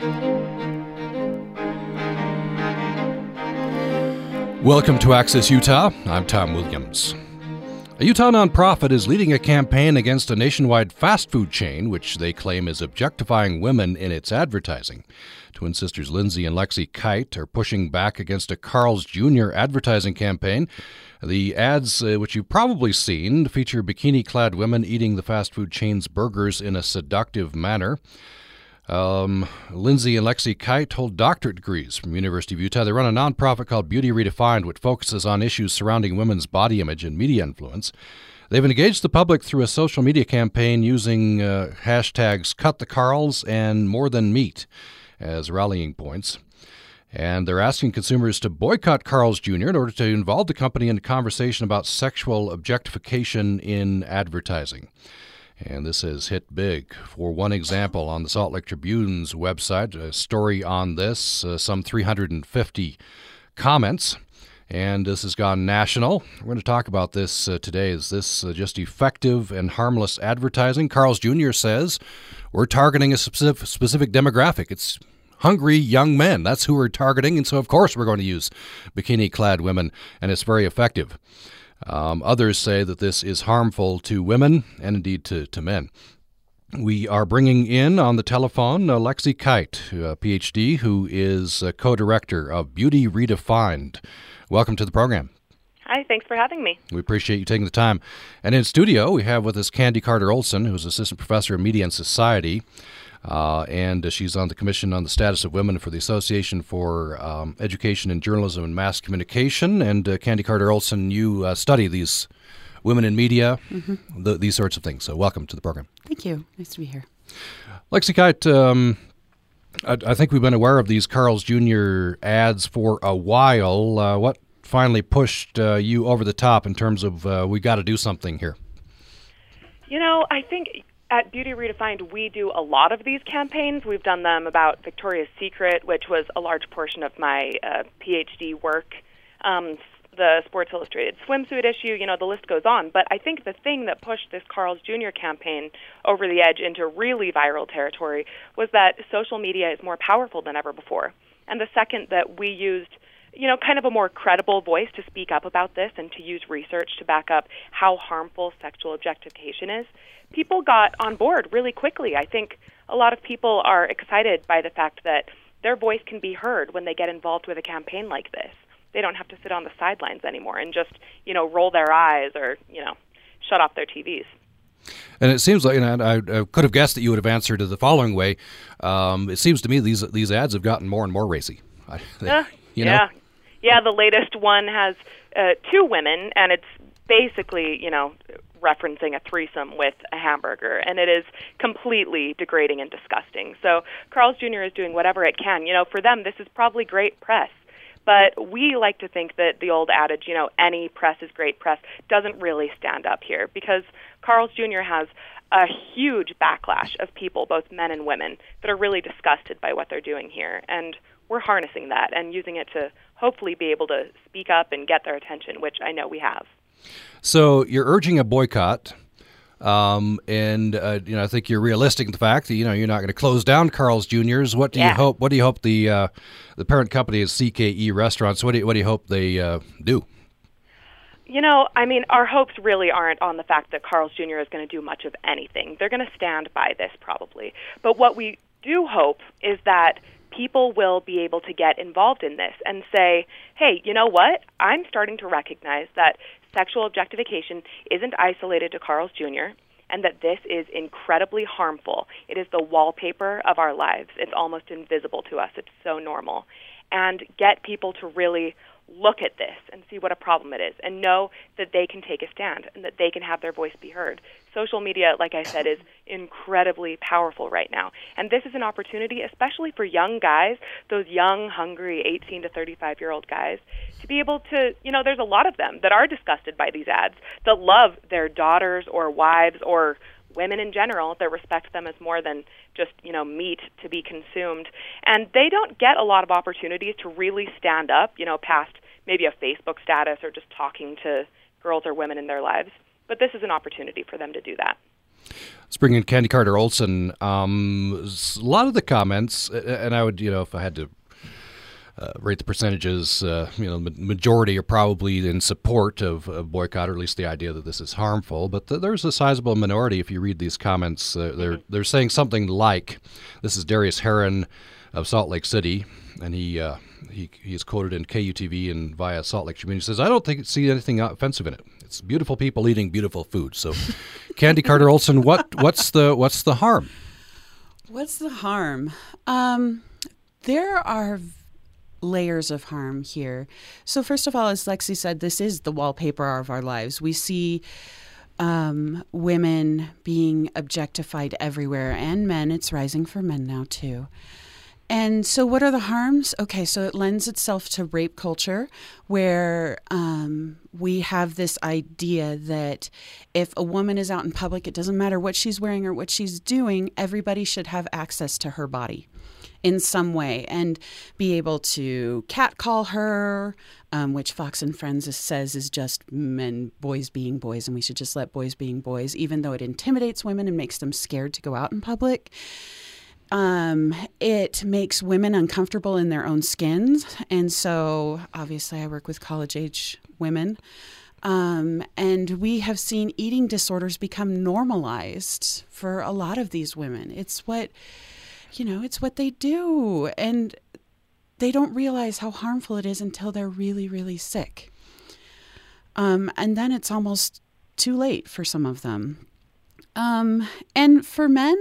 Welcome to Access Utah. I'm Tom Williams. A Utah nonprofit is leading a campaign against a nationwide fast food chain, which they claim is objectifying women in its advertising. Twin sisters Lindsay and Lexi Kite are pushing back against a Carl's Jr. advertising campaign. The ads, which you've probably seen, feature bikini-clad women eating the fast food chain's burgers in a seductive manner. Lindsay and Lexi Kite hold doctorate degrees from University of Utah. They run a nonprofit called Beauty Redefined, which focuses on issues surrounding women's body image and media influence. They've engaged the public through a social media campaign using hashtags #CutTheCarls and More Than Meat as rallying points. And they're asking consumers to boycott Carl's Jr. in order to involve the company in a conversation about sexual objectification in advertising. And this has hit big. For one example, on the Salt Lake Tribune's website, a story on this, some 350 comments, and this has gone national. We're going to talk about this today. Is this just effective and harmless advertising? Carl's Jr. says we're targeting a specific demographic. It's hungry young men. That's who we're targeting, and so of course we're going to use bikini-clad women, and it's very effective. Others say that this is harmful to women and indeed to men. We are bringing in on the telephone Lexi Kite, a PhD, who is co-director of Beauty Redefined. Welcome to the program. Hi, thanks for having me. We appreciate you taking the time. And in studio, we have with us Candy Carter-Olson, who's assistant professor of media and society. And she's on the Commission on the Status of Women for the Association for Education in Journalism and Mass Communication. And Candy Carter-Olson, you study these women in media, these sorts of things. So welcome to the program. Thank you. Nice to be here. Lexi Kite, I think we've been aware of these Carl's Jr. ads for a while. What finally pushed you over the top in terms of we got to do something here? You know, I think at Beauty Redefined, we do a lot of these campaigns. We've done them about Victoria's Secret, which was a large portion of my PhD work, the Sports Illustrated swimsuit issue, the list goes on. But I think the thing that pushed this Carl's Jr. campaign over the edge into really viral territory was that social media is more powerful than ever before. And the second that we used kind of a more credible voice to speak up about this and to use research to back up how harmful sexual objectification is, people got on board really quickly. I think a lot of people are excited by the fact that their voice can be heard when they get involved with a campaign like this. They don't have to sit on the sidelines anymore and just, roll their eyes or, shut off their TVs. And it seems like, I could have guessed that you would have answered it the following way. It seems to me these ads have gotten more and more racy. Yeah, the latest one has two women, and it's basically, referencing a threesome with a hamburger, and it is completely degrading and disgusting. So Carl's Jr. is doing whatever it can. For them, this is probably great press. But we like to think that the old adage, any press is great press, doesn't really stand up here, because Carl's Jr. has a huge backlash of people, both men and women, that are really disgusted by what they're doing here. And we're harnessing that and using it to hopefully be able to speak up and get their attention, which I know we have. So you're urging a boycott, and I think you're realistic in the fact that you're not going to close down Carl's Jr.'s. What do you hope? What do you hope the parent company is CKE Restaurants? What do you hope they do? Our hopes really aren't on the fact that Carl's Jr. is going to do much of anything. They're going to stand by this probably. But what we do hope is that people will be able to get involved in this and say, hey, you know what? I'm starting to recognize that sexual objectification isn't isolated to Carl's Jr., and that this is incredibly harmful. It is the wallpaper of our lives. It's almost invisible to us. It's so normal. And get people to really look at this and see what a problem it is and know that they can take a stand and that they can have their voice be heard. Social media, like I said, is incredibly powerful right now. And this is an opportunity, especially for young guys, those young, hungry 18 to 35-year-old guys, to be able to, there's a lot of them that are disgusted by these ads, that love their daughters or wives or women in general, that respect them as more than just, meat to be consumed. And they don't get a lot of opportunities to really stand up, past maybe a Facebook status or just talking to girls or women in their lives. But this is an opportunity for them to do that. Let's bring in Candy Carter Olson. A lot of the comments, and I would, if I had to rate the percentages, the majority are probably in support of boycott, or at least the idea that this is harmful. But there's a sizable minority. If you read these comments, they're saying something like, this is Darius Heron of Salt Lake City, and he is quoted in KUTV and via Salt Lake Tribune. He says, "I don't see anything offensive in it. It's beautiful people eating beautiful food." So, Candy Carter Olson, what's the harm? What's the harm? There are layers of harm here. So first of all, as Lexi said, this is the wallpaper of our lives. We see women being objectified everywhere, and men. It's rising for men now too. And so what are the harms? Okay, so it lends itself to rape culture, where we have this idea that if a woman is out in public, it doesn't matter what she's wearing or what she's doing, everybody should have access to her body in some way and be able to catcall her, which Fox and Friends says is just boys being boys, and we should just let boys being boys, even though it intimidates women and makes them scared to go out in public. It makes women uncomfortable in their own skins. And so obviously I work with college-age women. And we have seen eating disorders become normalized for a lot of these women. It's what they do. And they don't realize how harmful it is until they're really, really sick. And then it's almost too late for some of them. And for men,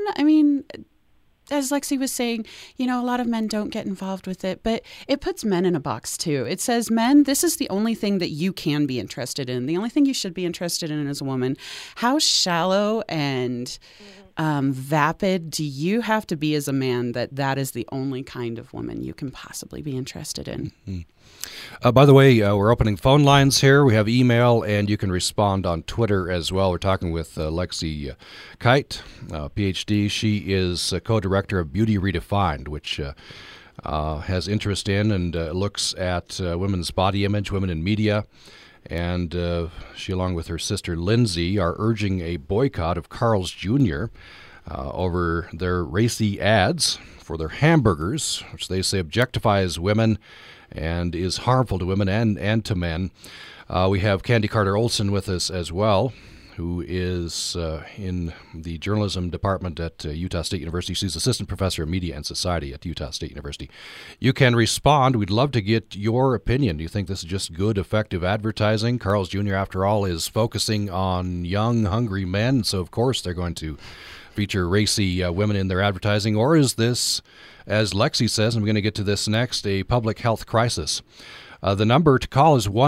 as Lexi was saying, a lot of men don't get involved with it, but it puts men in a box too. It says, men, this is the only thing that you can be interested in. The only thing you should be interested in as a woman. How shallow and vapid do you have to be as a man that is the only kind of woman you can possibly be interested in? Mm-hmm. By the way, we're opening phone lines here. We have email, and you can respond on Twitter as well. We're talking with Lexi Kite, PhD. She is co-director of Beauty Redefined, which has interest in and looks at women's body image, women in media. And she, along with her sister Lindsay, are urging a boycott of Carl's Jr. Over their racy ads for their hamburgers, which they say objectifies women and is harmful to women and to men. We have Candy Carter Olson with us as well, who is in the journalism department at Utah State University. She's assistant professor of media and society at Utah State University. You can respond. We'd love to get your opinion. Do you think this is just good, effective advertising? Carl's Jr., after all, is focusing on young, hungry men, so of course they're going to feature racy women in their advertising. Or is this, as Lexi says, I'm going to get to this next, a public health crisis? The number to call is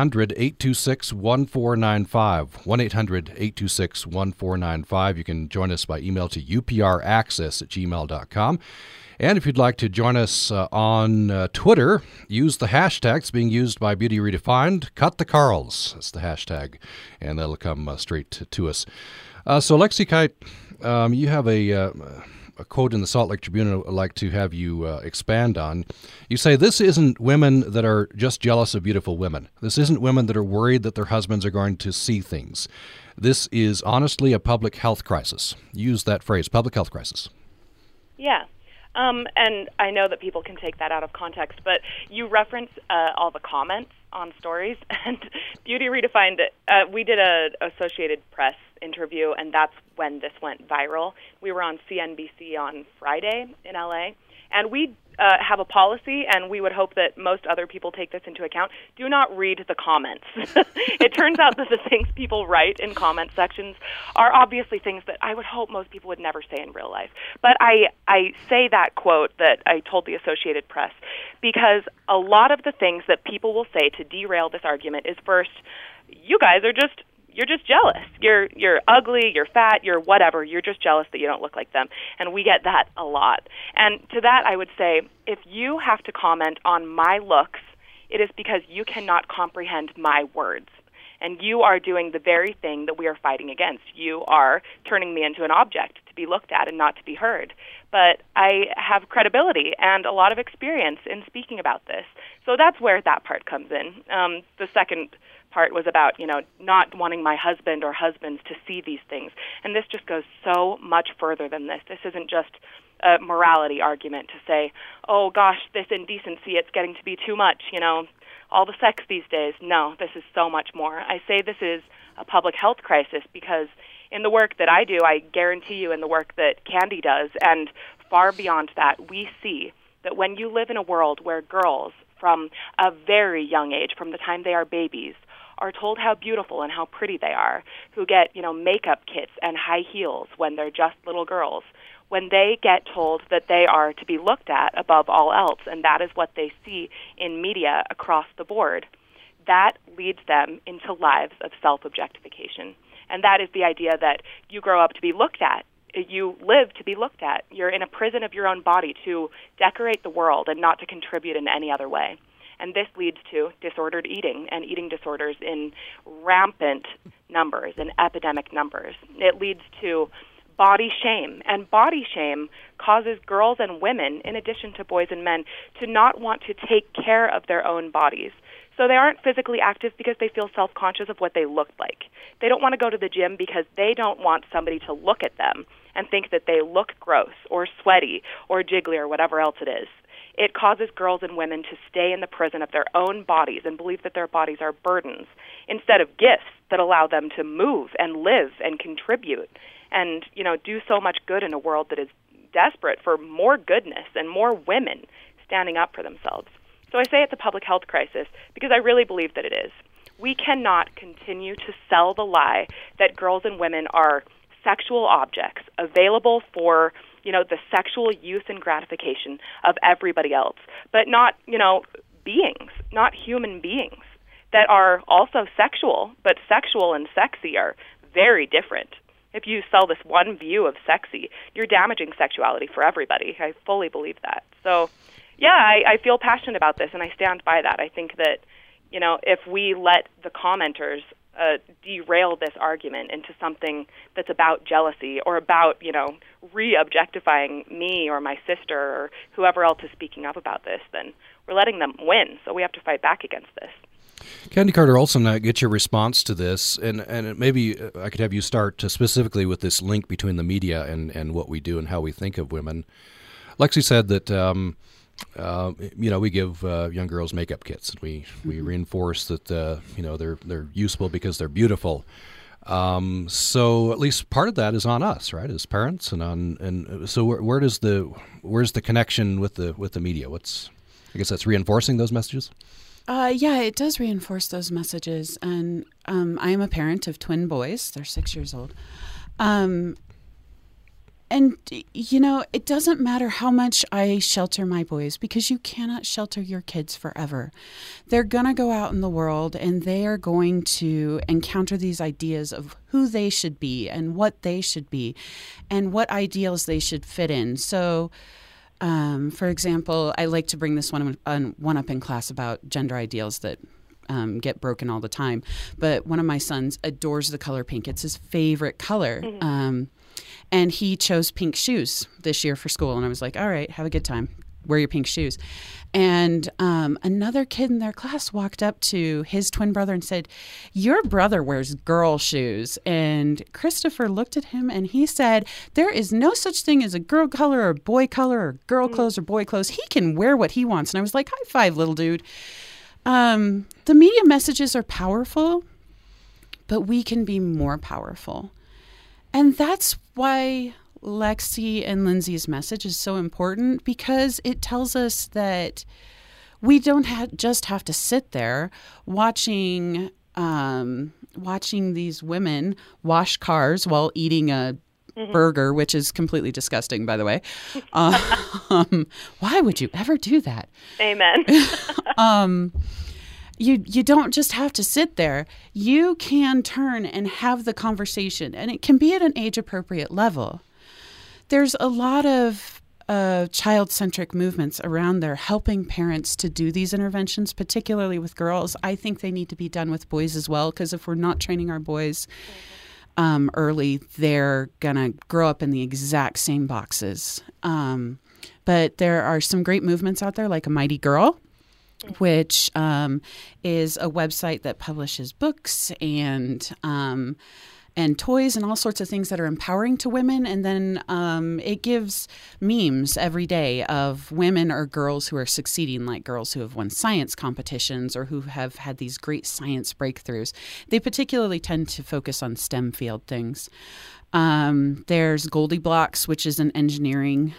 1-800-826-1495, 1-800-826-1495. You can join us by email to upraccess@gmail.com. And if you'd like to join us on Twitter, use the hashtag. It's being used by Beauty Redefined, Cut the Carls. That's the hashtag, and that'll come straight to us. So Lexi Kite, you have a quote in the Salt Lake Tribune I'd like to have you expand on. You say, this isn't women that are just jealous of beautiful women. This isn't women that are worried that their husbands are going to see things. This is honestly a public health crisis. Use that phrase, public health crisis. Yeah. And I know that people can take that out of context, but you reference all the comments on stories, and Beauty Redefined, we did a Associated Press interview, and that's when this went viral. We were on CNBC on Friday in LA, and we have a policy, and we would hope that most other people take this into account. Do not read the comments. It turns out that the things people write in comment sections are obviously things that I would hope most people would never say in real life. But I say that quote that I told the Associated Press because a lot of the things that people will say to derail this argument is, first, you guys are just you're just jealous. You're ugly, you're fat, you're whatever. You're just jealous that you don't look like them. And we get that a lot. And to that, I would say, if you have to comment on my looks, it is because you cannot comprehend my words. And you are doing the very thing that we are fighting against. You are turning me into an object to be looked at and not to be heard. But I have credibility and a lot of experience in speaking about this. So that's where that part comes in. The second part was about, not wanting my husband or husbands to see these things. And this just goes so much further than this. This isn't just a morality argument to say, oh, gosh, this indecency, it's getting to be too much, all the sex these days. No, this is so much more. I say this is a public health crisis because in the work that I do, I guarantee you in the work that Candy does, and far beyond that, we see that when you live in a world where girls from a very young age, from the time they are babies, are told how beautiful and how pretty they are, who get, makeup kits and high heels when they're just little girls, when they get told that they are to be looked at above all else, and that is what they see in media across the board, that leads them into lives of self-objectification. And that is the idea that you grow up to be looked at. You live to be looked at. You're in a prison of your own body to decorate the world and not to contribute in any other way. And this leads to disordered eating and eating disorders in rampant numbers, in epidemic numbers. It leads to body shame, and body shame causes girls and women, in addition to boys and men, to not want to take care of their own bodies. So they aren't physically active because they feel self-conscious of what they look like. They don't want to go to the gym because they don't want somebody to look at them and think that they look gross or sweaty or jiggly or whatever else it is. It causes girls and women to stay in the prison of their own bodies and believe that their bodies are burdens instead of gifts that allow them to move and live and contribute and, do so much good in a world that is desperate for more goodness and more women standing up for themselves. So I say it's a public health crisis because I really believe that it is. We cannot continue to sell the lie that girls and women are sexual objects available for, the sexual use and gratification of everybody else, but not, beings, not human beings that are also sexual, but sexual and sexy are very different. If you sell this one view of sexy, you're damaging sexuality for everybody. I fully believe that. So, yeah, I feel passionate about this, and I stand by that. I think that, if we let the commenters derail this argument into something that's about jealousy or about, re-objectifying me or my sister or whoever else is speaking up about this, then we're letting them win. So we have to fight back against this. Candy Carter-Olson, get your response to this, and maybe I could have you start specifically with this link between the media and what we do and how we think of women. Lexi said that we give young girls makeup kits, and we reinforce that they're useful because they're beautiful. So at least part of that is on us, right, as parents, and so where's the connection with the media? I guess that's reinforcing those messages. Yeah, it does reinforce those messages. And I am a parent of twin boys. They're 6 years old. And, it doesn't matter how much I shelter my boys because you cannot shelter your kids forever. They're going to go out in the world and they are going to encounter these ideas of who they should be and what they should be and what ideals they should fit in. So, for example, I like to bring this one up in class about gender ideals that get broken all the time. But one of my sons adores the color pink. It's his favorite color. Mm-hmm. And he chose pink shoes this year for school. And I was like, all right, have a good time. Wear your pink shoes. And another kid in their class walked up to his twin brother and said, your brother wears girl shoes. And Christopher looked at him and he said, there is no such thing as a girl color or boy color or girl clothes or boy clothes. He can wear what he wants. And I was like, high five, little dude. The media messages are powerful, but we can be more powerful. And that's why Lexi and Lindsay's message is so important, because it tells us that we don't just have to sit there watching these women wash cars while eating a burger, which is completely disgusting, by the way. Why would you ever do that? Amen. You don't just have to sit there. You can turn and have the conversation, and it can be at an age-appropriate level. There's a lot of child-centric movements around there helping parents to do these interventions, particularly with girls. I think they need to be done with boys as well, because if we're not training our boys early, they're going to grow up in the exact same boxes. But there are some great movements out there, like A Mighty Girl, which is a website that publishes books and toys and all sorts of things that are empowering to women. And then it gives memes every day of women or girls who are succeeding, like girls who have won science competitions or who have had these great science breakthroughs. They particularly tend to focus on STEM field things. There's Goldie Blocks, which is an engineering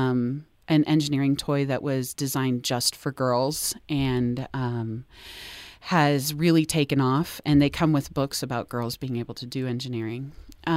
toy that was designed just for girls and has really taken off, and they come with books about girls being able to do engineering.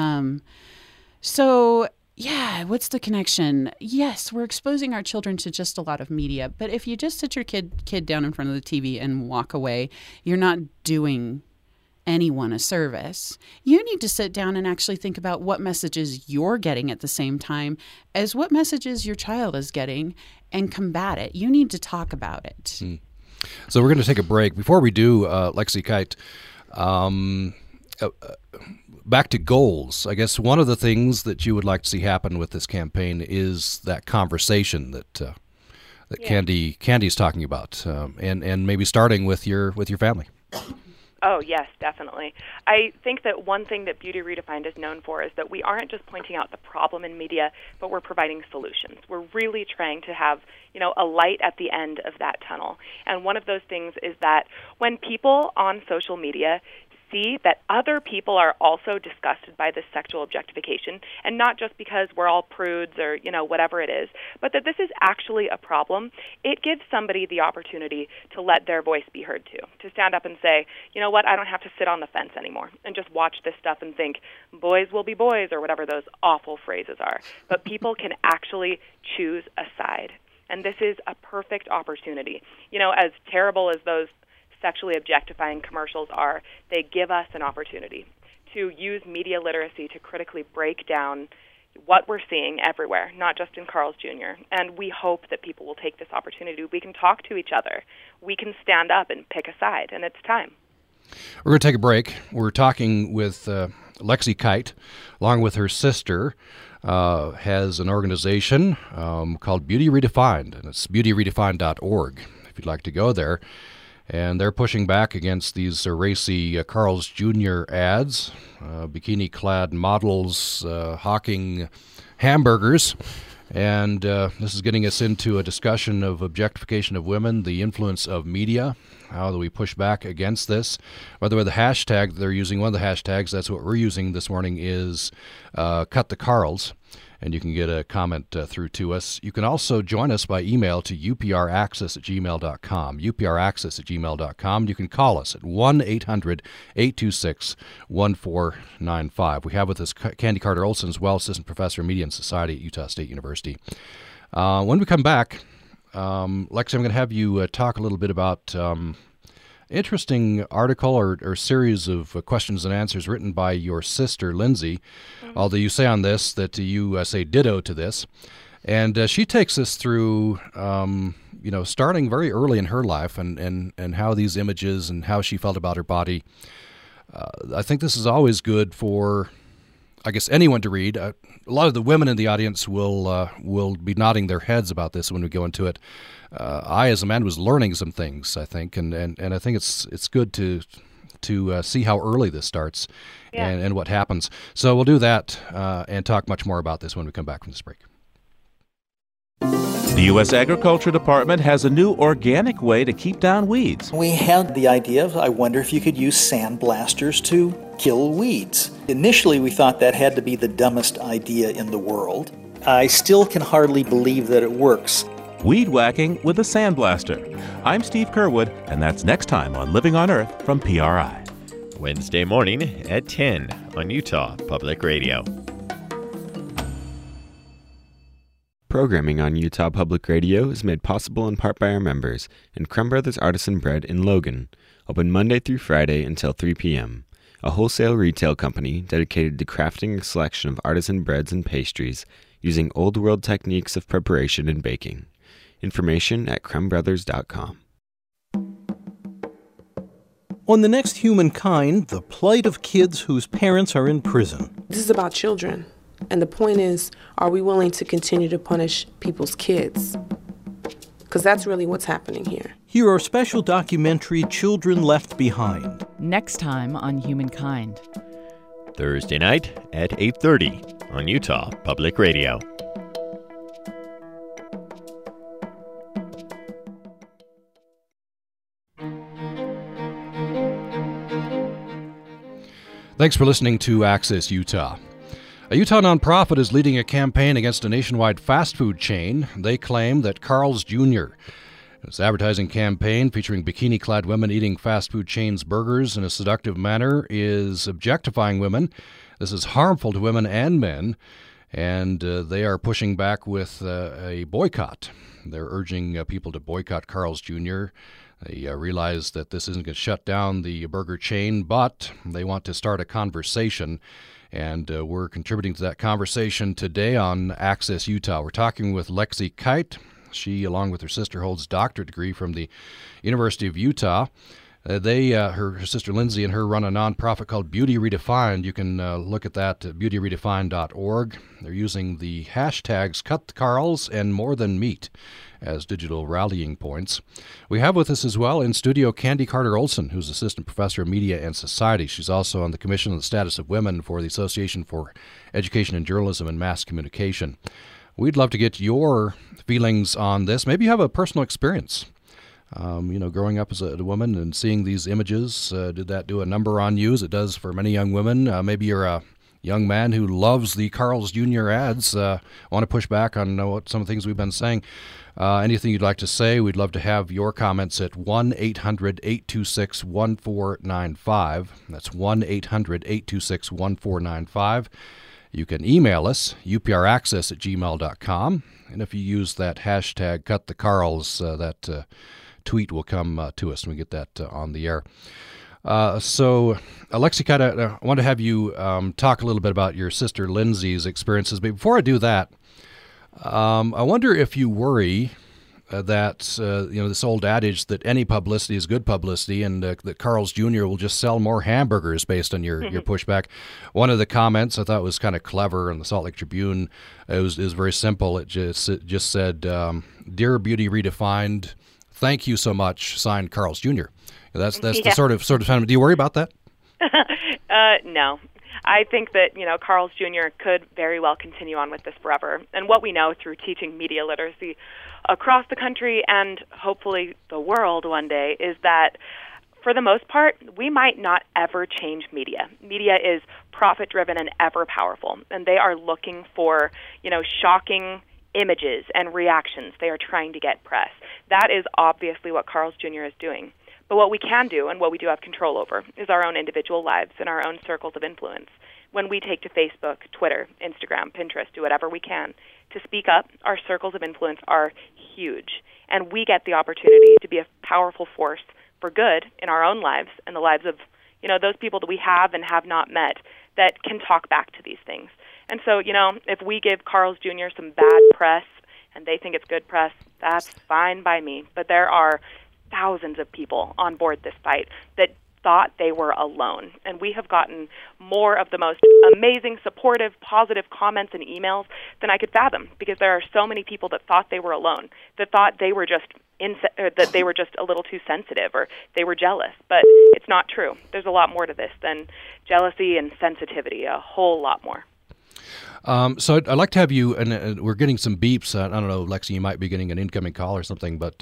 So, what's the connection? Yes, we're exposing our children to just a lot of media, but if you just sit your kid down in front of the TV and walk away, you're not doing anyone a service. You need to sit down and actually think about what messages you're getting at the same time as what messages your child is getting and combat it. You need to talk about it. So we're going to take a break. Before we do, Lexi Kite, back to goals. I guess one of the things that you would like to see happen with this campaign is that conversation that Candy's talking about, and maybe starting with your family. Oh, yes, definitely. I think that one thing that Beauty Redefined is known for is that we aren't just pointing out the problem in media, but we're providing solutions. We're really trying to have, a light at the end of that tunnel. And one of those things is that when people on social media see that other people are also disgusted by this sexual objectification, and not just because we're all prudes or, whatever it is, but that this is actually a problem, it gives somebody the opportunity to let their voice be heard too, to stand up and say, you know what, I don't have to sit on the fence anymore and just watch this stuff and think boys will be boys or whatever those awful phrases are. But people can actually choose a side. And this is a perfect opportunity. As terrible as those sexually objectifying commercials are, they give us an opportunity to use media literacy to critically break down what we're seeing everywhere, not just in Carl's Jr. And we hope that people will take this opportunity. We can talk to each other. We can stand up and pick a side, and it's time. We're going to take a break. We're talking with Lexi Kite, along with her sister, has an organization called Beauty Redefined, and it's beautyredefined.org if you'd like to go there. And they're pushing back against these racy Carl's Jr. ads, bikini-clad models hawking hamburgers. And this is getting us into a discussion of objectification of women, the influence of media. How do we push back against this? By the way, the hashtag they're using, one of the hashtags, that's what we're using this morning, is Cut the Carls. And you can get a comment through to us. You can also join us by email to upraccess@gmail.com, upraccess@gmail.com. You can call us at 1-800-826-1495. We have with us Candy Carter Olson as well, Assistant Professor of Media and Society at Utah State University. When we come back, Lexi, I'm going to have you talk a little bit about interesting article or series of questions and answers written by your sister, Lindsay, although you say on this that you say ditto to this. And she takes us through, starting very early in her life and how these images and how she felt about her body. I think this is always good for, I guess, anyone to read. A lot of the women in the audience will be nodding their heads about this when we go into it. I, as a man, was learning some things, I think, and I think it's good to see how early this starts and what happens. So we'll do that and talk much more about this when we come back from this break. The U.S. Agriculture Department has a new organic way to keep down weeds. We had the idea of, I wonder if you could use sandblasters to kill weeds. Initially, we thought that had to be the dumbest idea in the world. I still can hardly believe that it works. Weed whacking with a sandblaster. I'm Steve Kerwood, and that's next time on Living on Earth from PRI. Wednesday morning at 10 on Utah Public Radio. Programming on Utah Public Radio is made possible in part by our members and Crumb Brothers Artisan Bread in Logan, open Monday through Friday until 3 p.m., a wholesale retail company dedicated to crafting a selection of artisan breads and pastries using old-world techniques of preparation and baking. Information at crumbbrothers.com. On the next Humankind, the plight of kids whose parents are in prison. This is about children. And the point is, are we willing to continue to punish people's kids? Because that's really what's happening here. Hear our special documentary, Children Left Behind. Next time on Humankind. Thursday night at 8:30 on Utah Public Radio. Thanks for listening to Access Utah. A Utah nonprofit is leading a campaign against a nationwide fast food chain. They claim that Carl's Jr. This advertising campaign featuring bikini-clad women eating fast food chains' burgers in a seductive manner is objectifying women. This is harmful to women and men, and they are pushing back with a boycott. They're urging people to boycott Carl's Jr. They realize that this isn't going to shut down the burger chain, but they want to start a conversation, and we're contributing to that conversation today on Access Utah. We're talking with Lexi Kite. She, along with her sister, holds a doctorate degree from the University of Utah. Her sister Lindsay and her run a nonprofit called Beauty Redefined. You can look at that at beautyredefined.org. They're using the hashtags #CutTheCarls and More Than Meat as digital rallying points. We have with us as well in studio Candy Carter-Olson, who's Assistant Professor of Media and Society. She's also on the Commission on the Status of Women for the Association for Education in Journalism and Mass Communication. We'd love to get your feelings on this. Maybe you have a personal experience. Growing up as a woman and seeing these images, did that do a number on you, as it does for many young women? Maybe you're a young man who loves the Carl's Jr. ads, want to push back on what some of the things we've been saying. Anything you'd like to say, we'd love to have your comments at 1-800-826-1495. That's 1-800-826-1495. You can email us, upraccess@gmail.com. And if you use that hashtag #CutTheCarls, that tweet will come to us and we get that on the air. So, Lexi, I want to have you talk a little bit about your sister Lindsay's experiences. But before I do that, I wonder if you worry that, this old adage that any publicity is good publicity and that Carl's Jr. will just sell more hamburgers based on your pushback. One of the comments I thought was kind of clever in the Salt Lake Tribune. It was very simple. It just said, "Dear Beauty Redefined, thank you so much, signed Carl's Jr." That's the sort of sentiment. Do you worry about that? No. I think that, Carl's Jr. could very well continue on with this forever. And what we know through teaching media literacy across the country and hopefully the world one day is that, for the most part, we might not ever change media. Media is profit-driven and ever powerful, and they are looking for, shocking images and reactions. They are trying to get press. That is obviously what Carl's Jr. is doing. But what we can do and what we do have control over is our own individual lives and our own circles of influence. When we take to Facebook, Twitter, Instagram, Pinterest, do whatever we can to speak up, our circles of influence are huge. And we get the opportunity to be a powerful force for good in our own lives and the lives of, those people that we have and have not met that can talk back to these things. And so, if we give Carl's Jr. some bad press and they think it's good press, that's fine by me. But there are thousands of people on board this fight that thought they were alone. And we have gotten more of the most amazing, supportive, positive comments and emails than I could fathom, because there are so many people that thought they were alone, that thought they were just that they were just a little too sensitive or they were jealous. But it's not true. There's a lot more to this than jealousy and sensitivity, a whole lot more. So I'd like to have you, and we're getting some beeps. I don't know, Lexi, you might be getting an incoming call or something, but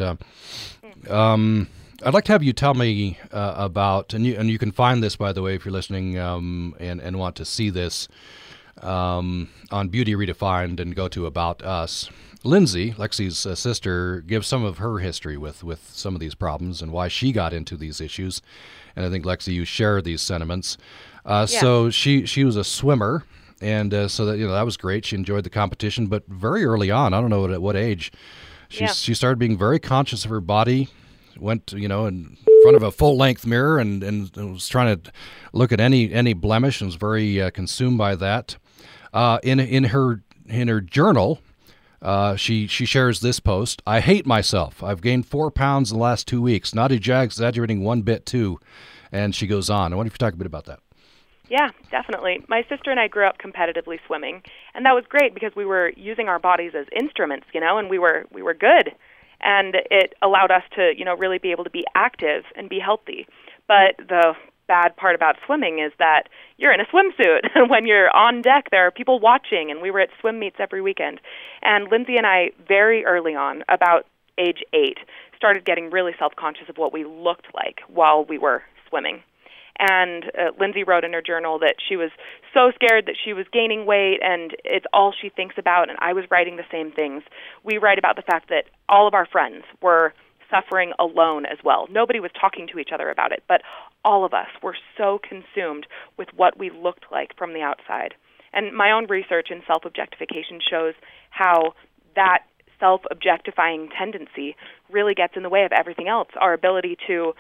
I'd like to have you tell me about, and you can find this, by the way, if you're listening and want to see this on Beauty Redefined and go to About Us. Lindsay, Lexi's sister, gives some of her history with some of these problems and why she got into these issues. And I think, Lexi, you share these sentiments. So she was a swimmer. And so that was great. She enjoyed the competition, but very early on, I don't know at what age, she started being very conscious of her body. Went in front of a full-length mirror and was trying to look at any blemish and was very consumed by that. In her journal, she shares this post: "I hate myself. I've gained 4 pounds in the last 2 weeks. Not exaggerating one bit too. And she goes on. I wonder if you talk a bit about that. Yeah, definitely. My sister and I grew up competitively swimming, and that was great because we were using our bodies as instruments, and we were good. And it allowed us to, really be able to be active and be healthy. But the bad part about swimming is that you're in a swimsuit, and when you're on deck, there are people watching, and we were at swim meets every weekend. And Lindsay and I, very early on, about age 8, started getting really self-conscious of what we looked like while we were swimming. And Lindsay wrote in her journal that she was so scared that she was gaining weight, and it's all she thinks about, and I was writing the same things. We write about the fact that all of our friends were suffering alone as well. Nobody was talking to each other about it, but all of us were so consumed with what we looked like from the outside. And my own research in self-objectification shows how that self-objectifying tendency really gets in the way of everything else. Our ability to,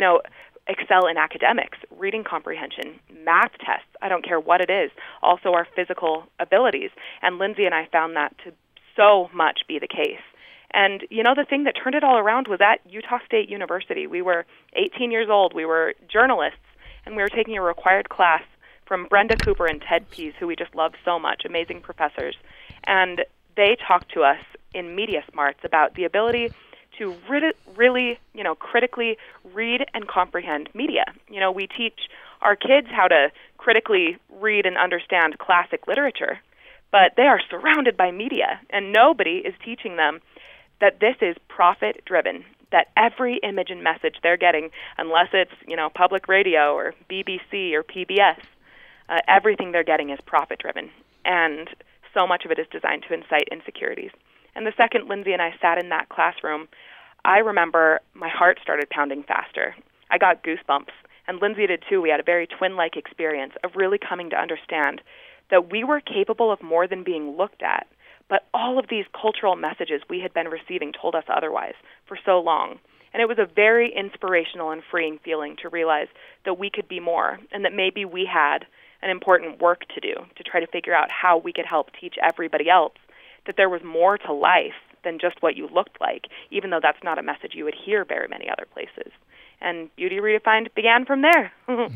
excel in academics, reading comprehension, math tests, I don't care what it is, also our physical abilities. And Lindsay and I found that to so much be the case. And, the thing that turned it all around was at Utah State University. We were 18 years old. We were journalists, and we were taking a required class from Brenda Cooper and Ted Pease, who we just loved so much, amazing professors. And they talked to us in Media Smarts about the ability to really, critically read and comprehend media. We teach our kids how to critically read and understand classic literature, but they are surrounded by media, and nobody is teaching them that this is profit-driven, that every image and message they're getting, unless it's, public radio or BBC or PBS, everything they're getting is profit-driven, and so much of it is designed to incite insecurities. And the second Lindsay and I sat in that classroom, I remember my heart started pounding faster. I got goosebumps, and Lindsay did too. We had a very twin-like experience of really coming to understand that we were capable of more than being looked at, but all of these cultural messages we had been receiving told us otherwise for so long. And it was a very inspirational and freeing feeling to realize that we could be more, and that maybe we had an important work to do to try to figure out how we could help teach everybody else that there was more to life than just what you looked like, even though that's not a message you would hear very many other places. And Beauty Redefined began from there.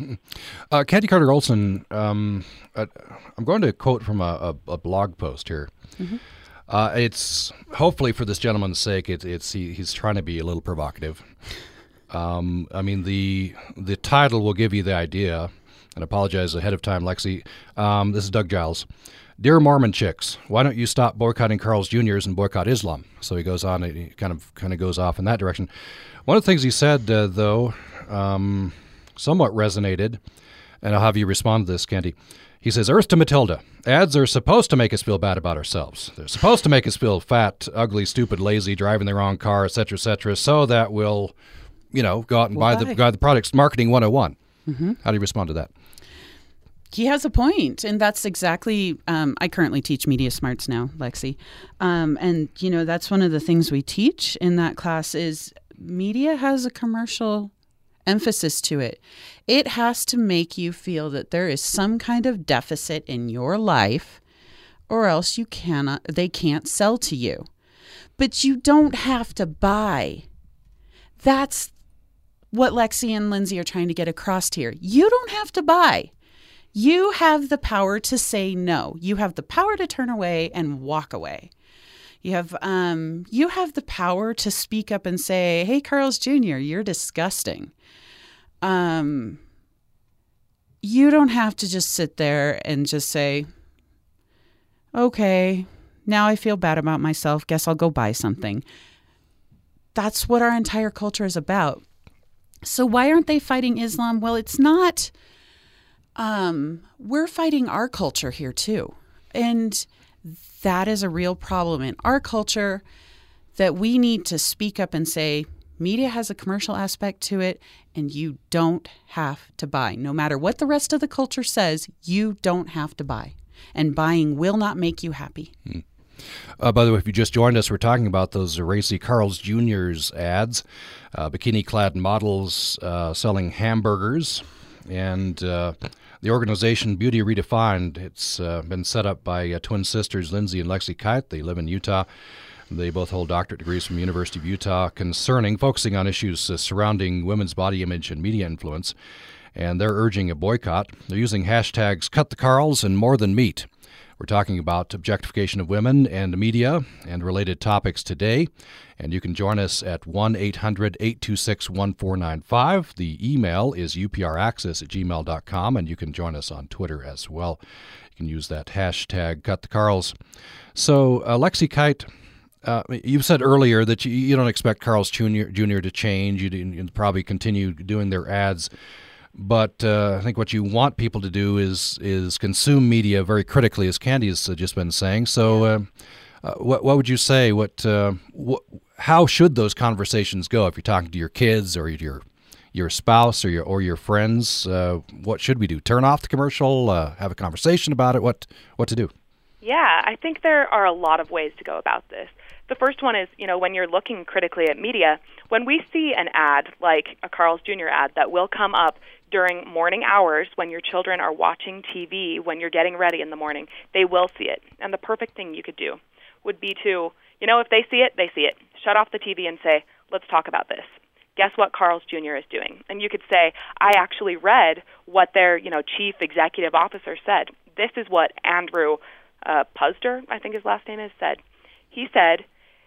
Candy Carter-Olson, I'm going to quote from a blog post here. Mm-hmm. It's hopefully for this gentleman's sake. He's trying to be a little provocative. The title will give you the idea. And I apologize ahead of time, Lexi. This is Doug Giles. Dear Mormon chicks, why don't you stop boycotting Carl's Jr.'s and boycott Islam? So he goes on, he kind of goes off in that direction. One of the things he said, though, somewhat resonated, and I'll have you respond to this, Candy. He says, Earth to Matilda. Ads are supposed to make us feel bad about ourselves. They're supposed to make us feel fat, ugly, stupid, lazy, driving the wrong car, et cetera, so that we'll, go out and buy the products. Marketing 101. Mm-hmm. How do you respond to that? He has a point, and that's exactly, I currently teach Media Smarts now, Lexi. And, that's one of the things we teach in that class is media has a commercial emphasis to it. It has to make you feel that there is some kind of deficit in your life, or else they can't sell to you. But you don't have to buy. That's what Lexi and Lindsay are trying to get across here. You don't have to buy. You have the power to say no. You have the power to turn away and walk away. You have the power to speak up and say, hey, Carl's Jr., you're disgusting. You don't have to just sit there and just say, okay, now I feel bad about myself. Guess I'll go buy something. That's what our entire culture is about. So why aren't they fighting Islam? Well, it's not... we're fighting our culture here too. And that is a real problem in our culture that we need to speak up and say, media has a commercial aspect to it and you don't have to buy. No matter what the rest of the culture says, you don't have to buy. And buying will not make you happy. By the way, if you just joined us, we're talking about those racy Carl's Jr.'s ads, bikini-clad models selling hamburgers, and the organization Beauty Redefined. It's been set up by twin sisters Lindsay and Lexi Kite. They live in Utah. They both hold doctorate degrees from the University of Utah focusing on issues surrounding women's body image and media influence. And they're urging a boycott. They're using hashtags Cut the Carls and More Than Meat. We're talking about objectification of women and media and related topics today. And you can join us at 1-800-826-1495. The email is upraccess@gmail.com, and you can join us on Twitter as well. You can use that hashtag Cut the Carls. So, Lexi Kite, you said earlier that you don't expect Carl's Jr. to change. You'd probably continue doing their ads. But I think what you want people to do is consume media very critically, as Candy has just been saying. So what would you say? How should those conversations go if you're talking to your kids or your spouse or your friends? What should we do? Turn off the commercial? Have a conversation about it? What to do? Yeah, I think there are a lot of ways to go about this. The first one is, when you're looking critically at media, when we see an ad like a Carl's Jr. ad that will come up during morning hours when your children are watching TV, when you're getting ready in the morning, they will see it. And the perfect thing you could do would be to, if they see it, they see it. Shut off the TV and say, let's talk about this. Guess what Carl's Jr. is doing? And you could say, I actually read what their, chief executive officer said. This is what Andrew Puzder, I think his last name is, said. He said,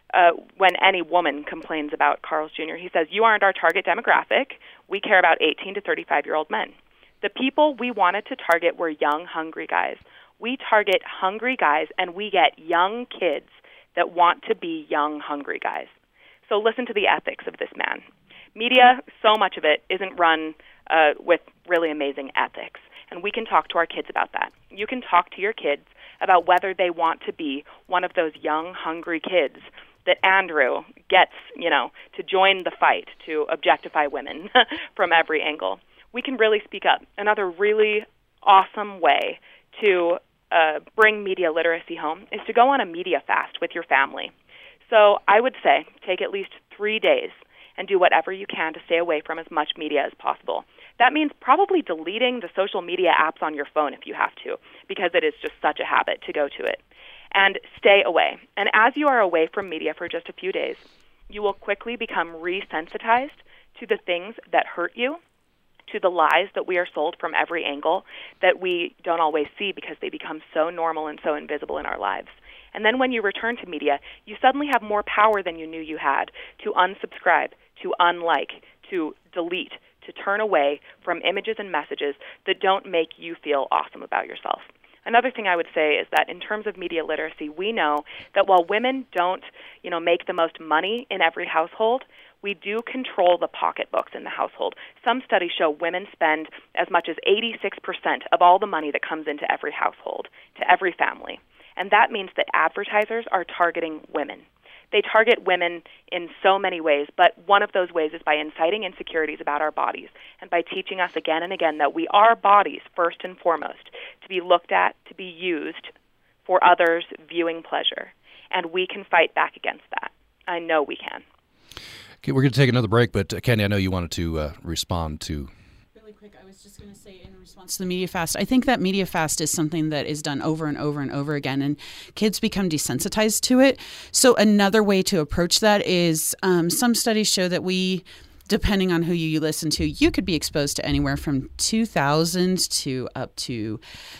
when any woman complains about Carl's Jr., he says, you aren't our target demographic. We care about 18 to 35-year-old men. The people we wanted to target were young, hungry guys. We target hungry guys, and we get young kids that want to be young, hungry guys. So listen to the ethics of this man. Media, so much of it isn't run with really amazing ethics, and we can talk to our kids about that. You can talk to your kids about whether they want to be one of those young, hungry kids that Andrew gets, to join the fight to objectify women from every angle. We can really speak up. Another really awesome way to bring media literacy home is to go on a media fast with your family. So I would say take at least 3 days and do whatever you can to stay away from as much media as possible. That means probably deleting the social media apps on your phone if you have to, because it is just such a habit to go to it. And stay away. And as you are away from media for just a few days, you will quickly become resensitized to the things that hurt you, to the lies that we are sold from every angle that we don't always see because they become so normal and so invisible in our lives. And then when you return to media, you suddenly have more power than you knew you had to unsubscribe, to unlike, to delete, to turn away from images and messages that don't make you feel awesome about yourself. Another thing I would say is that in terms of media literacy, we know that while women don't, make the most money in every household, we do control the pocketbooks in the household. Some studies show women spend as much as 86% of all the money that comes into every household, to every family. And that means that advertisers are targeting women. They target women in so many ways, but one of those ways is by inciting insecurities about our bodies and by teaching us again and again that we are bodies first and foremost, to be looked at, to be used for others' viewing pleasure. And we can fight back against that. I know we can. Okay, we're going to take another break, but Kenny, I know you wanted to respond to... Really quick, I was just going to say in response to the media fast, I think that media fast is something that is done over and over and over again, and kids become desensitized to it. So another way to approach that is some studies show that depending on who you listen to, you could be exposed to anywhere from 2,000 to up to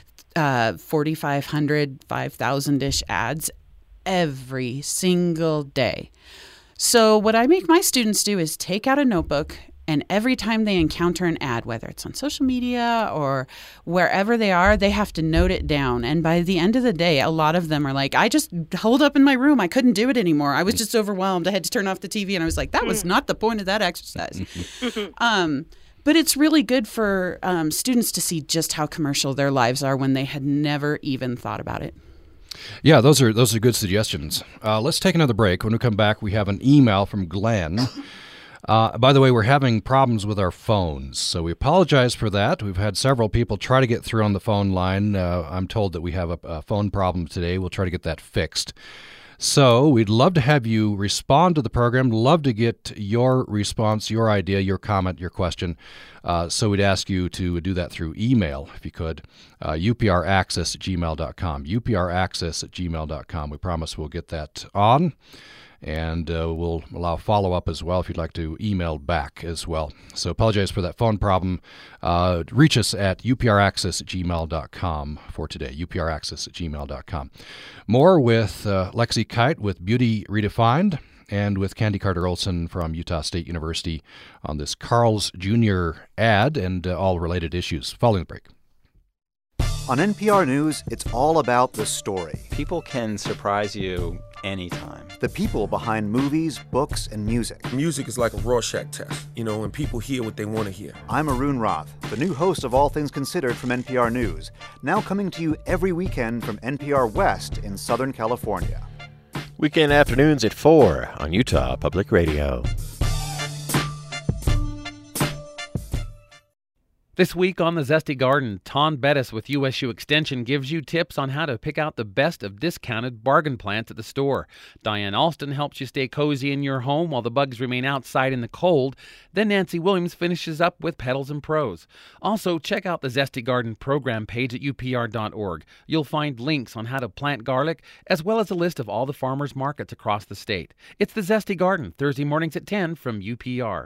4,500, 5,000-ish ads every single day. So what I make my students do is take out a notebook, and every time they encounter an ad, whether it's on social media or wherever they are, they have to note it down. And by the end of the day, a lot of them are like, I just holed up in my room. I couldn't do it anymore. I was just overwhelmed. I had to turn off the TV. And I was like, that was not the point of that exercise. But it's really good for students to see just how commercial their lives are when they had never even thought about it. Yeah, those are good suggestions. Let's take another break. When we come back, we have an email from Glenn. By the way, we're having problems with our phones, so we apologize for that. We've had several people try to get through on the phone line. I'm told that we have a phone problem today. We'll try to get that fixed. So we'd love to have you respond to the program. Love to get your response, your idea, your comment, your question. So we'd ask you to do that through email, if you could, upraccess@gmail.com, upraccess@gmail.com. We promise we'll get that on, and we'll allow follow-up as well if you'd like to email back as well. So apologize for that phone problem. Reach us at upraccess@gmail.com for today, upraccess@gmail.com. More with Lexi Kite with Beauty Redefined, and with Candy Carter-Olson from Utah State University on this Carl's Jr. ad and all related issues. Following the break. On NPR News, it's all about the story. People can surprise you anytime. The people behind movies, books, and music. Music is like a Rorschach test, and people hear what they want to hear. I'm Arun Roth, the new host of All Things Considered from NPR News, now coming to you every weekend from NPR West in Southern California. Weekend afternoons at 4 on Utah Public Radio. This week on The Zesty Garden, Ton Bettis with USU Extension gives you tips on how to pick out the best of discounted bargain plants at the store. Diane Alston helps you stay cozy in your home while the bugs remain outside in the cold. Then Nancy Williams finishes up with Petals and Prose. Also, check out the Zesty Garden program page at upr.org. You'll find links on how to plant garlic, as well as a list of all the farmers markets across the state. It's The Zesty Garden, Thursday mornings at 10 from UPR.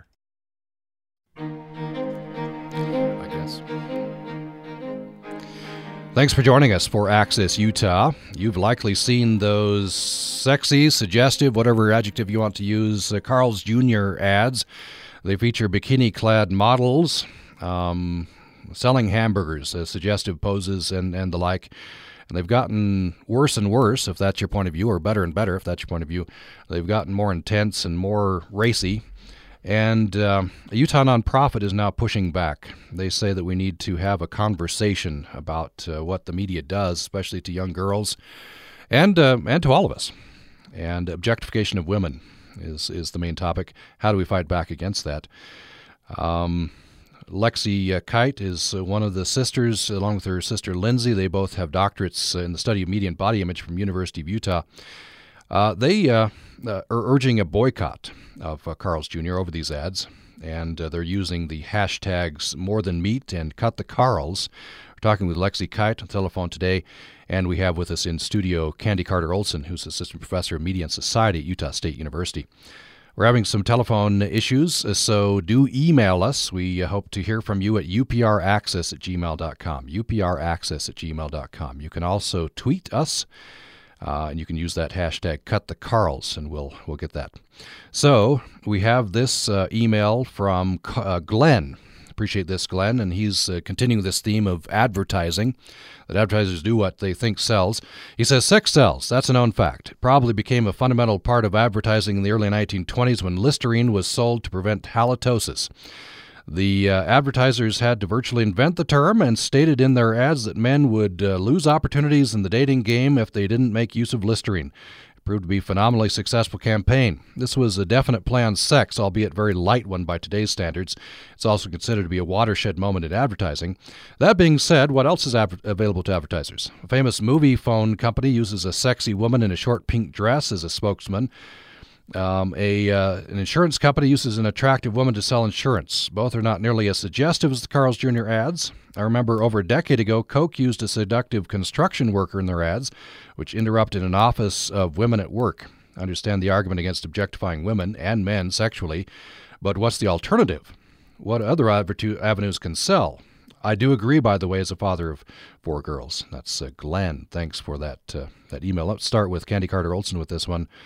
Thanks for joining us for Access Utah. You've likely seen those sexy, suggestive, whatever adjective you want to use, Carl's Jr. ads. They feature bikini-clad models selling hamburgers, suggestive poses, and the like. And they've gotten worse and worse, if that's your point of view, or better and better, if that's your point of view. They've gotten more intense and more racy. And a Utah nonprofit is now pushing back. They say that we need to have a conversation about what the media does, especially to young girls, and to all of us. And objectification of women is the main topic. How do we fight back against that? Lexi Kite is one of the sisters, along with her sister Lindsay. They both have doctorates in the study of media and body image from University of Utah. They are urging a boycott of Carl's Jr. over these ads, and they're using the hashtags More Than Meat and Cut the Carls. We're talking with Lexi Kite on the telephone today, and we have with us in studio Candy Carter-Olson, who's assistant professor of media and society at Utah State University. We're having some telephone issues, so do email us. We hope to hear from you at upraccess@gmail.com, upraccess@gmail.com. You can also tweet us. And you can use that hashtag #CutTheCarls, and we'll get that. So we have this email from Glenn. Appreciate this, Glenn, and he's continuing this theme of advertising, that advertisers do what they think sells. He says, sex sells. That's a known fact. It probably became a fundamental part of advertising in the early 1920s when Listerine was sold to prevent halitosis. The advertisers had to virtually invent the term and stated in their ads that men would lose opportunities in the dating game if they didn't make use of Listerine. It proved to be a phenomenally successful campaign. This was a definite play on sex, albeit a very light one by today's standards. It's also considered to be a watershed moment in advertising. That being said, what else is available to advertisers? A famous movie phone company uses a sexy woman in a short pink dress as a spokesman. An insurance company uses an attractive woman to sell insurance. Both are not nearly as suggestive as the Carl's Jr. ads. I remember over a decade ago, Coke used a seductive construction worker in their ads, which interrupted an office of women at work. I understand the argument against objectifying women and men sexually, but what's the alternative? What other avenues can sell? I do agree, by the way, as a father of 4 girls. That's Glenn. Thanks for that email. Let's start with Candy Carter-Olson with this one.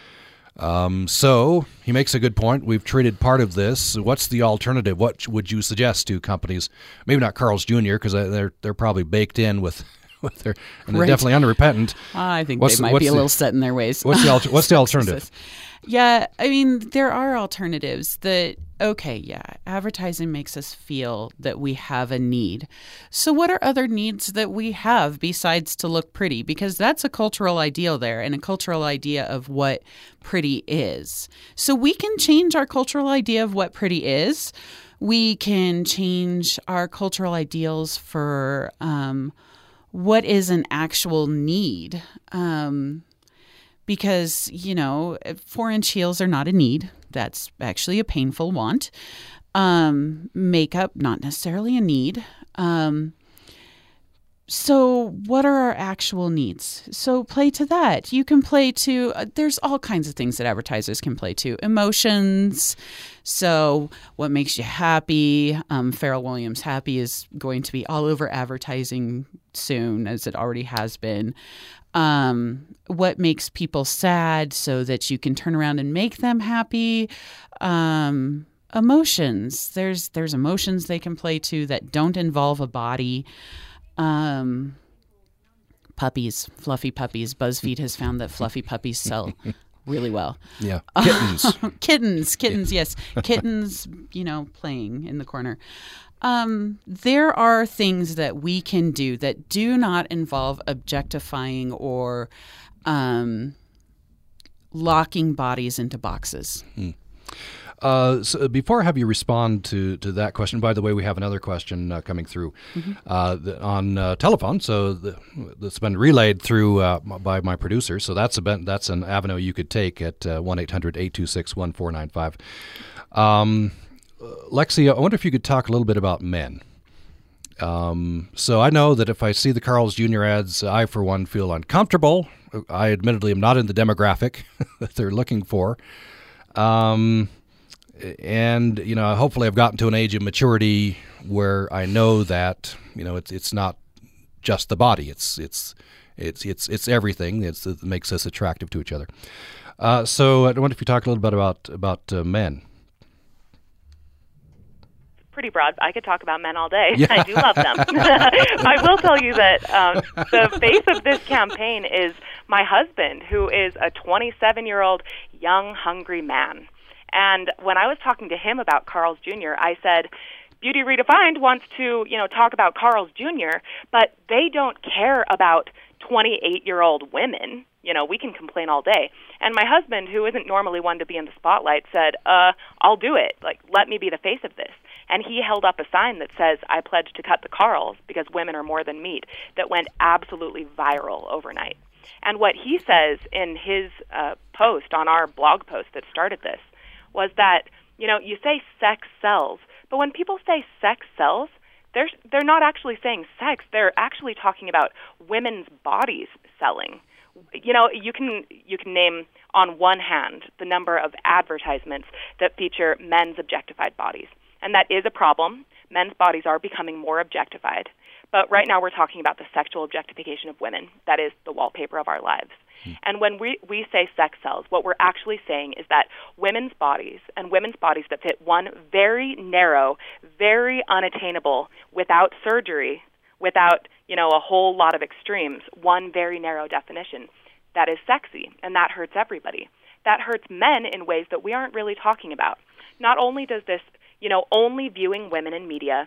So he makes a good point. We've treated part of this. What's the alternative? What would you suggest to companies? Maybe not Carl's Jr. because they're probably baked in with their, and they're definitely unrepentant. I think they might be a little set in their ways. What's the alternative? Yeah, I mean, there are alternatives that, advertising makes us feel that we have a need. So what are other needs that we have besides to look pretty? Because that's a cultural ideal there and a cultural idea of what pretty is. So we can change our cultural idea of what pretty is. We can change our cultural ideals for what is an actual need. because, 4-inch heels are not a need. That's actually a painful want. Makeup, not necessarily a need. So what are our actual needs? So play to that. You can play to, there's all kinds of things that advertisers can play to. Emotions. So what makes you happy? Pharrell Williams Happy is going to be all over advertising soon, as it already has been. What makes people sad so that you can turn around and make them happy? Emotions. There's emotions they can play to that don't involve a body. Puppies, fluffy puppies. BuzzFeed has found that fluffy puppies sell really well. Yeah. Kittens. Kittens, yes. Kittens, playing in the corner. There are things that we can do that do not involve objectifying or locking bodies into boxes. So before I have you respond to that question, by the way, we have another question coming through on telephone. So that's been relayed through by my producer. So that's an avenue you could take at 1-800-826-1495. Lexi, I wonder if you could talk a little bit about men. So I know that if I see the Carl's Jr. ads, I, for one, feel uncomfortable. I admittedly am not in the demographic that they're looking for. And, hopefully I've gotten to an age of maturity where I know that, it's not just the body. It's everything that makes us attractive to each other. So I wonder if you talk a little bit about men. Pretty broad. I could talk about men all day. Yeah. I do love them. I will tell you that the face of this campaign is my husband, who is a 27-year-old young, hungry man. And when I was talking to him about Carl's Jr., I said, Beauty Redefined wants to, talk about Carl's Jr., but they don't care about 28-year-old women. We can complain all day. And my husband, who isn't normally one to be in the spotlight, said, I'll do it. Let me be the face of this. And he held up a sign that says, I pledge to cut the Carls because women are more than meat, that went absolutely viral overnight. And what he says in his post on our blog post that started this was that, you say sex sells, but when people say sex sells, they're not actually saying sex. They're actually talking about women's bodies selling. You can name on one hand the number of advertisements that feature men's objectified bodies, and that is a problem. Men's bodies are becoming more objectified, but right now we're talking about the sexual objectification of women. That is the wallpaper of our lives. And when we say sex sells, what we're actually saying is that women's bodies and women's bodies that fit one very narrow, very unattainable, without surgery, without, a whole lot of extremes, one very narrow definition, that is sexy, and that hurts everybody. That hurts men in ways that we aren't really talking about. Not only does this, only viewing women in media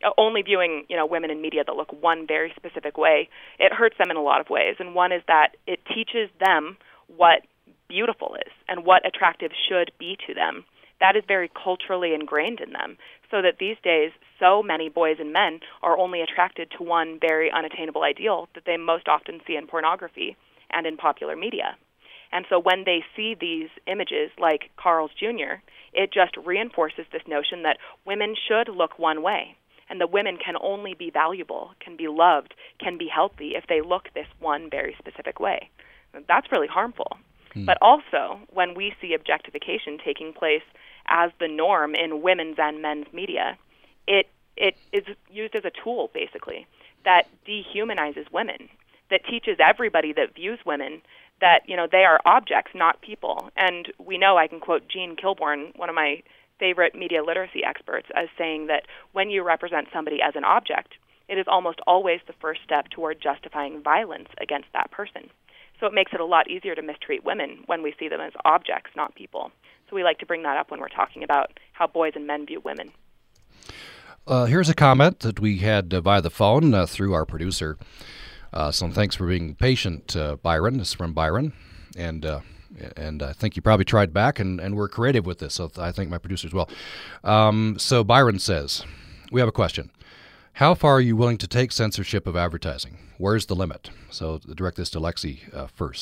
that look one very specific way, it hurts them in a lot of ways. And one is that it teaches them what beautiful is and what attractive should be to them. That is very culturally ingrained in them, so that these days so many boys and men are only attracted to one very unattainable ideal that they most often see in pornography and in popular media. And so when they see these images like Carl's Jr., it just reinforces this notion that women should look one way, and that women can only be valuable, can be loved, can be healthy if they look this one very specific way. That's really harmful. But also, when we see objectification taking place as the norm in women's and men's media, it is used as a tool, basically, that dehumanizes women, that teaches everybody that views women that, they are objects, not people. And we know, I can quote Jean Kilbourne, one of my favorite media literacy experts, as saying that when you represent somebody as an object, it is almost always the first step toward justifying violence against that person. So it makes it a lot easier to mistreat women when we see them as objects, not people. So we like to bring that up when we're talking about how boys and men view women. Here's a comment that we had via the phone through our producer. So thanks for being patient, Byron. This is from Byron. And I think you probably tried back, and we're creative with this, so I think my producer as well. So Byron says, we have a question. How far are you willing to take censorship of advertising? Where's the limit? So direct this to Lexi first.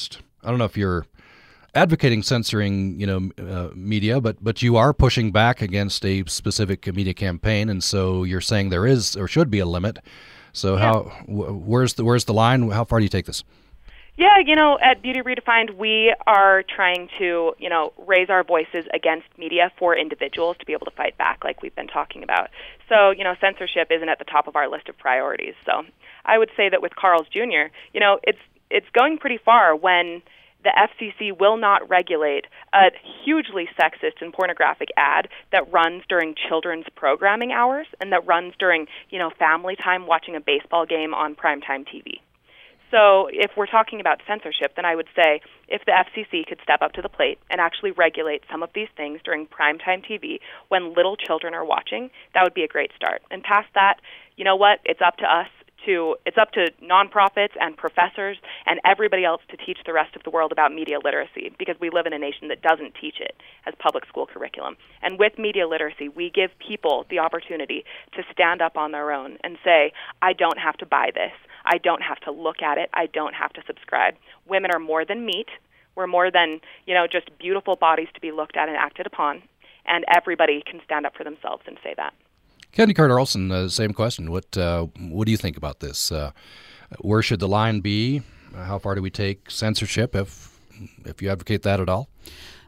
I don't know if you're advocating censoring, media, but you are pushing back against a specific media campaign, and so you're saying there is or should be a limit. So where's the line? How far do you take this? Yeah, at Beauty Redefined, we are trying to, raise our voices against media for individuals to be able to fight back, like we've been talking about. So, censorship isn't at the top of our list of priorities. So I would say that with Carl's Jr., it's going pretty far when the FCC will not regulate a hugely sexist and pornographic ad that runs during children's programming hours and that runs during, family time watching a baseball game on primetime TV. So if we're talking about censorship, then I would say if the FCC could step up to the plate and actually regulate some of these things during primetime TV when little children are watching, that would be a great start. And past that, you know what? It's up to us. It's up to nonprofits and professors and everybody else to teach the rest of the world about media literacy, because we live in a nation that doesn't teach it as public school curriculum. And with media literacy, we give people the opportunity to stand up on their own and say, I don't have to buy this. I don't have to look at it. I don't have to subscribe. Women are more than meat. We're more than, just beautiful bodies to be looked at and acted upon. And everybody can stand up for themselves and say that. Candy Carter-Olson, same question. What do you think about this? Where should the line be? How far do we take censorship, if you advocate that at all?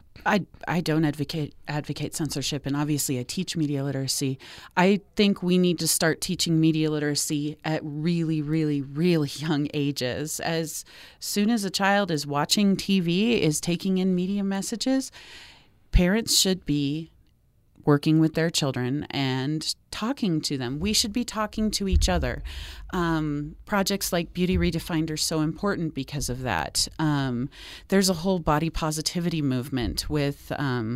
I don't advocate censorship, and obviously I teach media literacy. I think we need to start teaching media literacy at really, really, really young ages. As soon as a child is watching TV, is taking in media messages, parents should be working with their children and talking to them. We should be talking to each other. Projects like Beauty Redefined are so important because of that. There's a whole body positivity movement with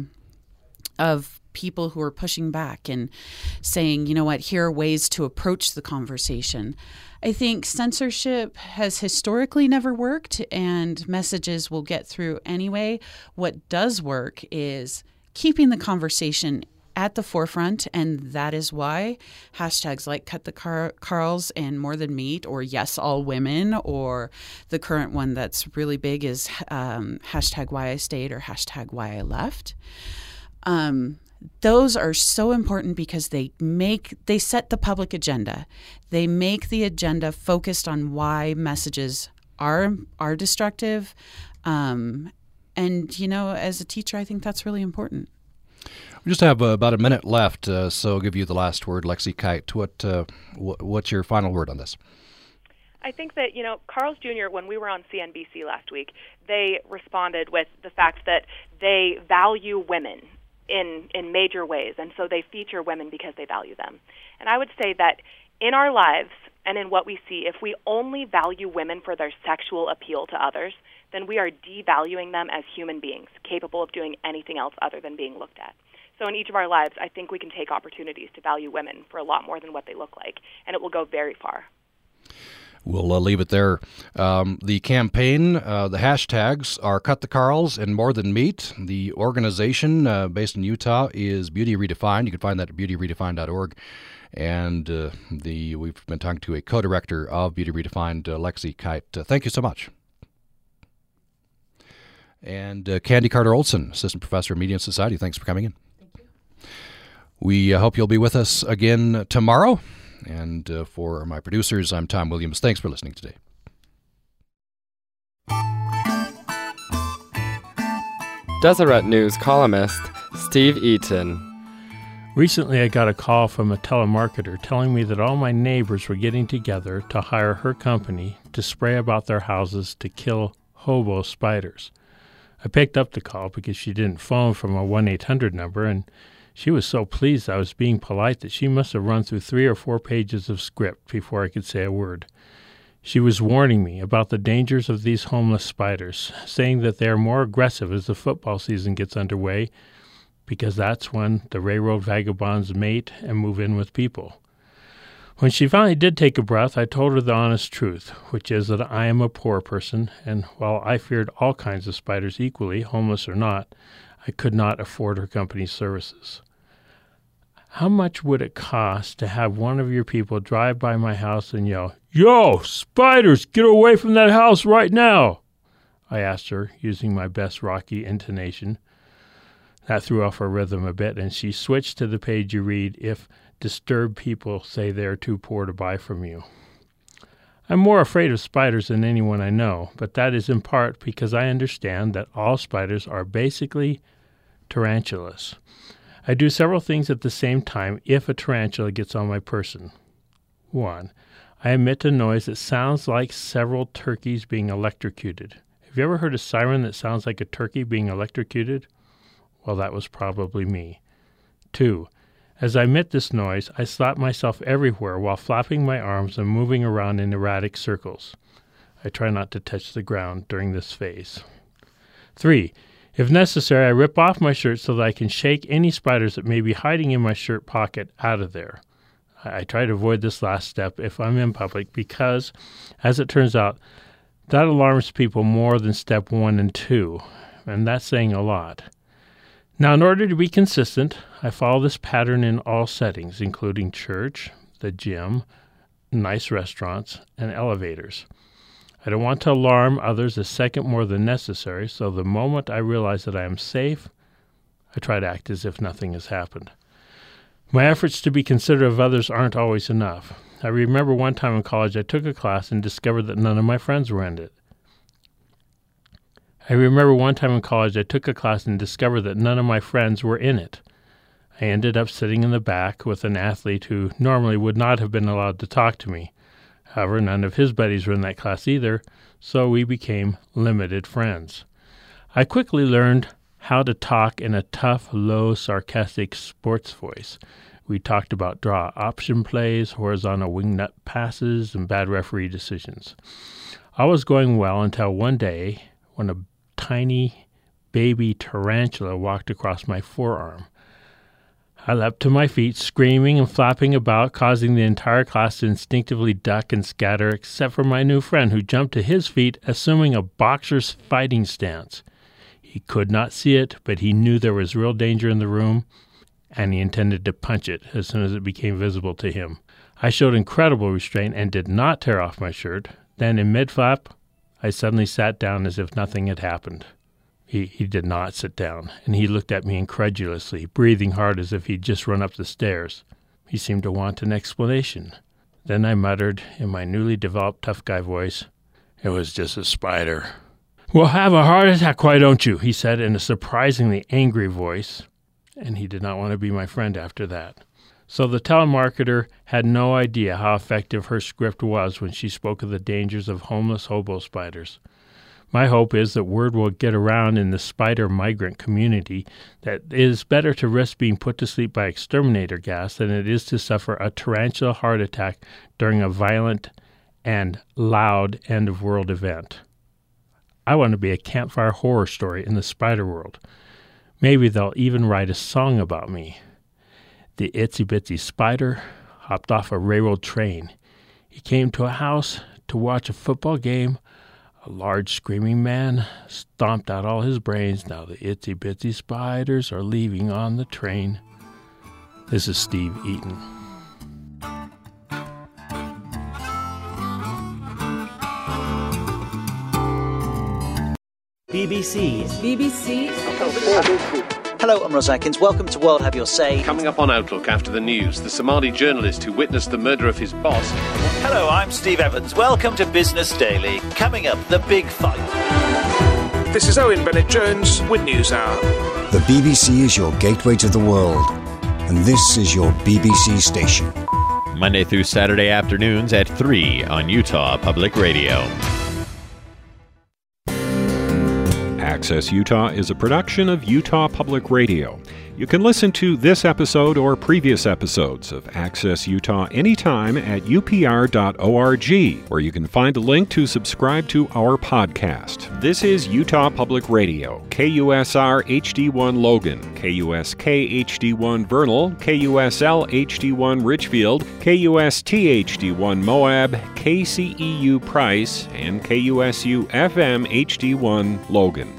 of people who are pushing back and saying, you know what, here are ways to approach the conversation. I think censorship has historically never worked, and messages will get through anyway. What does work is keeping the conversation at the forefront, and that is why hashtags like Cut the Carls and More Than Meat or Yes All Women, or the current one that's really big is hashtag Why I Stayed or hashtag Why I Left. Those are so important because they set the public agenda. They make the agenda focused on why messages are destructive. And, as a teacher, I think that's really important. We just have about a minute left, so I'll give you the last word, Lexi Kite. What's your final word on this? I think that, Carl's Jr., when we were on CNBC last week, they responded with the fact that they value women in major ways, and so they feature women because they value them. And I would say that in our lives and in what we see, if we only value women for their sexual appeal to others, then we are devaluing them as human beings, capable of doing anything else other than being looked at. So in each of our lives, I think we can take opportunities to value women for a lot more than what they look like, and it will go very far. We'll leave it there. The campaign, the hashtags are Cut the Carls and More Than Meat. The organization based in Utah is Beauty Redefined. You can find that at beautyredefined.org. And we've been talking to a co-director of Beauty Redefined, Lexi Kite. Thank you so much. And Candy Carter-Olson, Assistant Professor of Media and Society, thanks for coming in. Thank you. We hope you'll be with us again tomorrow. And for my producers, I'm Tom Williams. Thanks for listening today. Deseret News columnist Steve Eaton. Recently, I got a call from a telemarketer telling me that all my neighbors were getting together to hire her company to spray about their houses to kill hobo spiders. I picked up the call because she didn't phone from a 1-800 number, and she was so pleased I was being polite that she must have run through 3 or 4 pages of script before I could say a word. She was warning me about the dangers of these homeless spiders, saying that they are more aggressive as the football season gets underway, because that's when the railroad vagabonds mate and move in with people. When she finally did take a breath, I told her the honest truth, which is that I am a poor person, and while I feared all kinds of spiders equally, homeless or not, I could not afford her company's services. How much would it cost to have one of your people drive by my house and yell, "Yo, spiders, get away from that house right now"? I asked her, using my best Rocky intonation. That threw off her rhythm a bit, and she switched to the page you read if disturbed people say they're too poor to buy from you. I'm more afraid of spiders than anyone I know, but that is in part because I understand that all spiders are basically tarantulas. I do several things at the same time if a tarantula gets on my person. 1. I emit a noise that sounds like several turkeys being electrocuted. Have you ever heard a siren that sounds like a turkey being electrocuted? Well, that was probably me. 2. As I emit this noise, I slap myself everywhere while flapping my arms and moving around in erratic circles. I try not to touch the ground during this phase. 3. If necessary, I rip off my shirt so that I can shake any spiders that may be hiding in my shirt pocket out of there. I try to avoid this last step if I'm in public because, as it turns out, that alarms people more than step 1 and 2, and that's saying a lot. Now, in order to be consistent, I follow this pattern in all settings, including church, the gym, nice restaurants, and elevators. I don't want to alarm others a second more than necessary, so the moment I realize that I am safe, I try to act as if nothing has happened. My efforts to be considerate of others aren't always enough. I remember one time in college I took a class and discovered that none of my friends were in it. I ended up sitting in the back with an athlete who normally would not have been allowed to talk to me. However, none of his buddies were in that class either, so we became limited friends. I quickly learned how to talk in a tough, low, sarcastic sports voice. We talked about draw option plays, horizontal wingnut passes, and bad referee decisions. All was going well until one day when a tiny baby tarantula walked across my forearm. I leapt to my feet, screaming and flapping about, causing the entire class to instinctively duck and scatter, except for my new friend, who jumped to his feet, assuming a boxer's fighting stance. He could not see it, but he knew there was real danger in the room, and he intended to punch it as soon as it became visible to him. I showed incredible restraint and did not tear off my shirt. Then, in mid-flap, I suddenly sat down as if nothing had happened. He did not sit down, and he looked at me incredulously, breathing hard as if he'd just run up the stairs. He seemed to want an explanation. Then I muttered, in my newly developed tough guy voice, "It was just a spider." "Well, have a heart attack, why don't you?" he said in a surprisingly angry voice, and he did not want to be my friend after that. So the telemarketer had no idea how effective her script was when she spoke of the dangers of homeless hobo spiders. My hope is that word will get around in the spider migrant community that it is better to risk being put to sleep by exterminator gas than it is to suffer a tarantula heart attack during a violent and loud end-of-world event. I want to be a campfire horror story in the spider world. Maybe they'll even write a song about me. The itsy-bitsy spider hopped off a railroad train. He came to a house to watch a football game. A large screaming man stomped out all his brains. Now the itsy-bitsy spiders are leaving on the train. This is Steve Eaton. BBC. Hello, I'm Ross Atkins. Welcome to World Have Your Say. Coming up on Outlook after the news, the Somali journalist who witnessed the murder of his boss. Hello, I'm Steve Evans. Welcome to Business Daily. Coming up, the big fight. This is Owen Bennett-Jones with News Hour. The BBC is your gateway to the world, and this is your BBC station. Monday through Saturday afternoons at 3 on Utah Public Radio. Access Utah is a production of Utah Public Radio. You can listen to this episode or previous episodes of Access Utah anytime at upr.org, where you can find a link to subscribe to our podcast. This is Utah Public Radio, KUSR HD1 Logan, KUSK HD1 Vernal, KUSL HD1 Richfield, KUST HD1 Moab, KCEU Price, and KUSU FM HD1 Logan.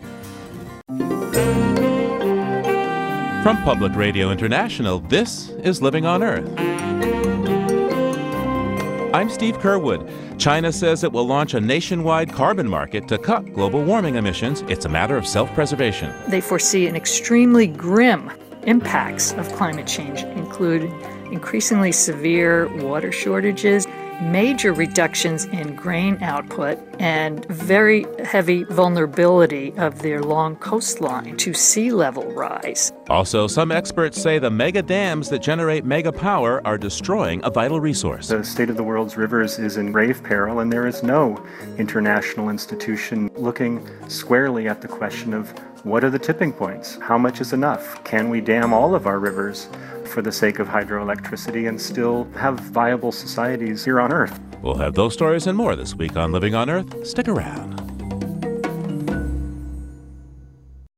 From Public Radio International, this is Living on Earth. I'm Steve Kerwood. China says it will launch a nationwide carbon market to cut global warming emissions. It's a matter of self-preservation. They foresee an extremely grim impacts of climate change, including increasingly severe water shortages, major reductions in grain output, and very heavy vulnerability of their long coastline to sea level rise. Also, some experts say the mega dams that generate mega power are destroying a vital resource. The state of the world's rivers is in grave peril, and there is no international institution looking squarely at the question of what are the tipping points? How much is enough? Can we dam all of our rivers for the sake of hydroelectricity and still have viable societies here on Earth? We'll have those stories and more this week on Living on Earth. Stick around.